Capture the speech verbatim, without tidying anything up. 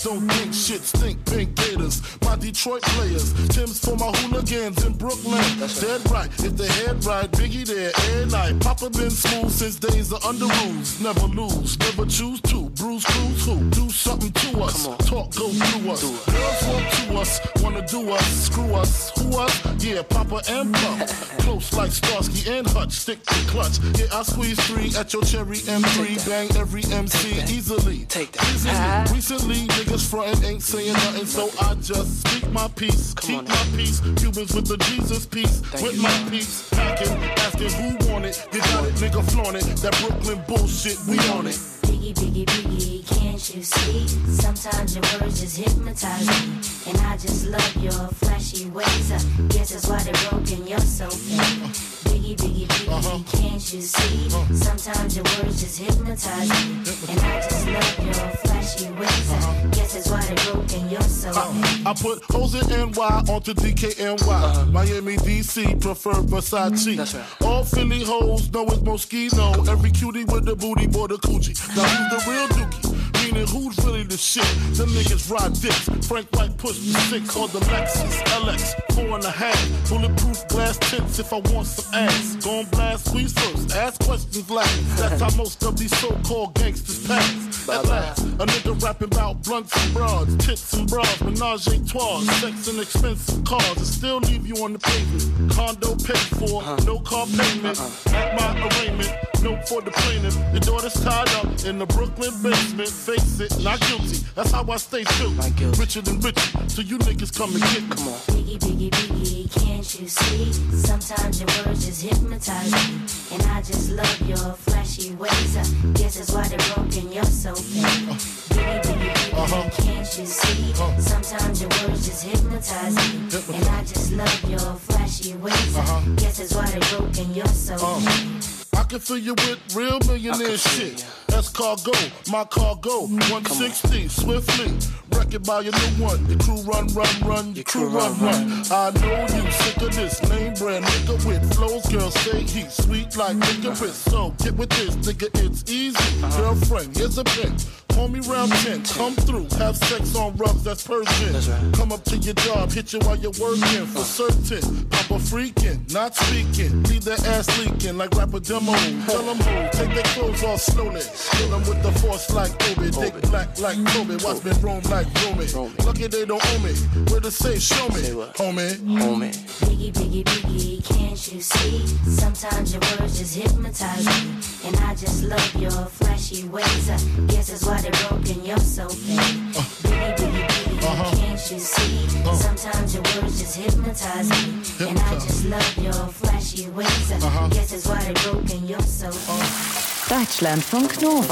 don't think shit stink, pink gators. My Detroit players, Tim's for my hooligans in Brooklyn. That's dead right, if they head right, Biggie there, and night. Papa been smooth since days of under rules. Never lose, never choose to. Bruise, cruise, who? Do something to us. Talk, go through us. Girls want to us, wanna do us, screw us. Who us? Yeah, Papa and Pup. Close like Starsky and Hutch, stick to clutch. Yeah, I squeeze three at your cherry M three. Bang every M C easily. Take that. Easily. Uh-huh. Recently, niggas frontin' ain't saying nothing, so I just speak my peace. Come Keep my peace. Cubans with the Jesus peace. Thank with you, my man. Peace. Packing, asking who want it. You got it, nigga, flaunt it. That Brooklyn bullshit, we on it. Biggie, biggie, biggie, can't you see? Sometimes your words just hypnotize me. And I just love your flashy ways. I guess that's why they're broken, you're so fake. Biggie, biggie, biggie, uh-huh. can't you see? Uh-huh. Sometimes your words just hypnotize me. And I just love your flashy ways. Uh-huh. Guess that's why they're broken, you're so fake. I, I put hoes in N Y onto D K N Y. Uh-huh. Miami, D C, prefer Versace. That's right. All Philly hoes know it's Moschino. Every cutie with the booty, boy, the coochie. Now who's the real dookie? Meaning who's really the shit? Them niggas ride dicks. Frank White push the six on the Lexus L X four and a half. Bulletproof glass tips if I want some ass. Gon' blast squeeze first, ask questions last. That's how most of these so-called gangsters pass. At last, a nigga rapping about blunts and broads, tits and bras, menage a trois, sex and expensive cars, and still leave you on the pavement. Condo paid for, no car payment. At my arraignment, note for the plaintiff. Your daughter's tied up in the Brooklyn basement. Face it, not guilty. That's how I stay true. Richer than richer, so you niggas come and get me. Come on. Biggie, biggie, biggie, can't you see? Sometimes your words just hypnotize me. And I just love your flashy ways. I guess that's why they're broken, you're so fake. Biggie, biggie, biggie, uh-huh. can't you see? Uh-huh. Sometimes your words just hypnotize me. Hypnotize. And I just love your flashy ways. Uh-huh. Guess that's why they're broken, you're so uh-huh. fake. I can fill you with real millionaire shit. That's cargo, my cargo. one sixty, swiftly. Wreck it by your new one. Your crew run, run, run. Your crew run, run. I know you sick of this name brand nigga with flows. Girls say he's sweet like licorice. So get with this, nigga, it's easy. Girlfriend, here's a pin. Call me round ten, come through, have sex on rubs, that's Persian. That's right. Come up to your job, hit you while you're working, for certain. Papa freaking, not speaking, leave that ass leaking like rapper demo. Tell them who, take their clothes off slowly. Kill them with the force like Obi, dick black like Kobe, watch me roam like Romy. Lucky they don't owe me, where to say show me, homie. Homie. Biggie, biggie, biggie, can't you see? Sometimes your words just hypnotize me. And I just love your flashy ways. I guess that's why they're broken, you're so fake. Uh, biggie, biggie, biggie, uh-huh. can't you see? Uh, Sometimes your words just hypnotize me. Hypnotize. And I just love your flashy ways. I uh-huh. guess that's why they're broken, you're so fake. Deutschlandfunk Nova.